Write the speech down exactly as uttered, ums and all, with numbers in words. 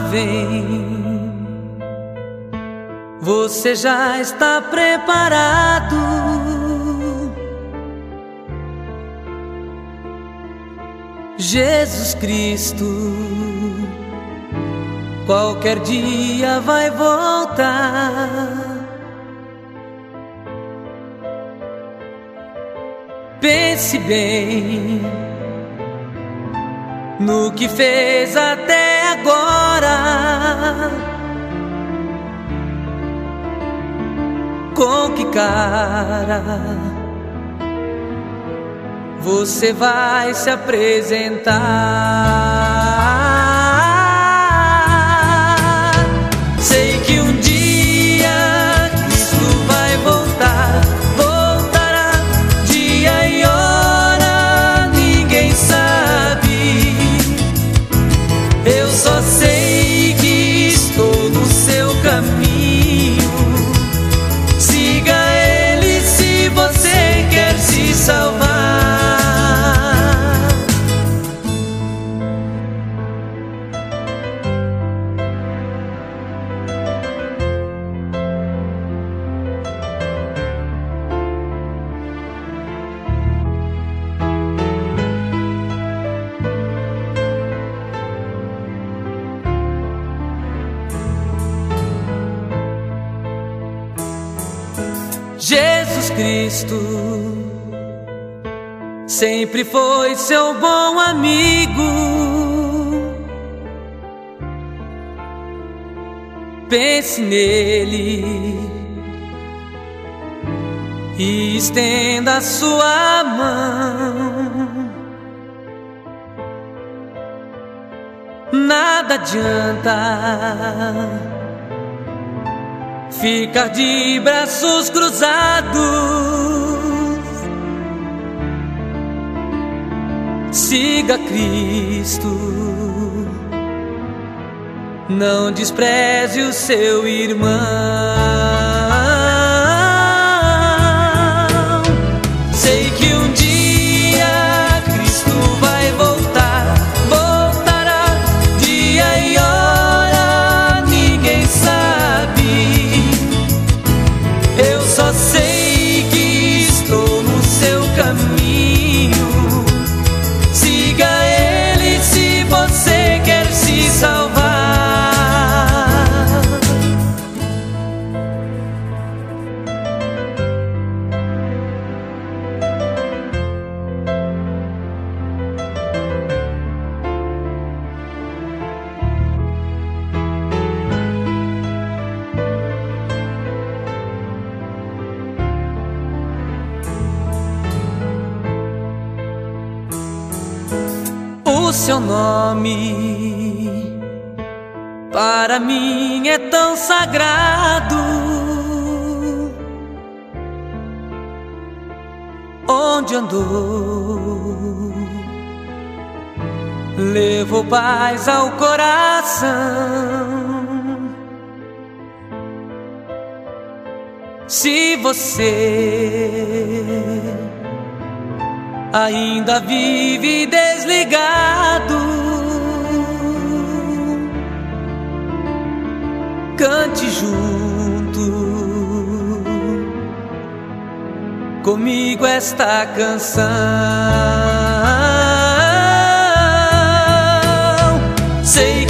vem. Você já está preparado? Jesus Cristo qualquer dia vai voltar. Pense bem no que fez até agora. Com que cara você vai se apresentar? Sei que um dia Cristo vai voltar, voltará dia e hora, ninguém sabe. Eu só sei que estou no seu caminho. Siga ele se você quer se salvar. Jesus Cristo sempre foi seu bom amigo. Pense nele e estenda a sua mão. Nada adianta ficar de braços cruzados. Siga Cristo, não despreze o seu irmão. Sei que um dia Cristo vai voltar, voltará dia e hora, ninguém sabe. Eu só sei que estou no seu caminho. Siga ele se você quer se salvar. O seu nome para mim é tão sagrado. Onde andou, levou paz ao coração. Se você ainda vive desligado, cante junto comigo esta canção. Sei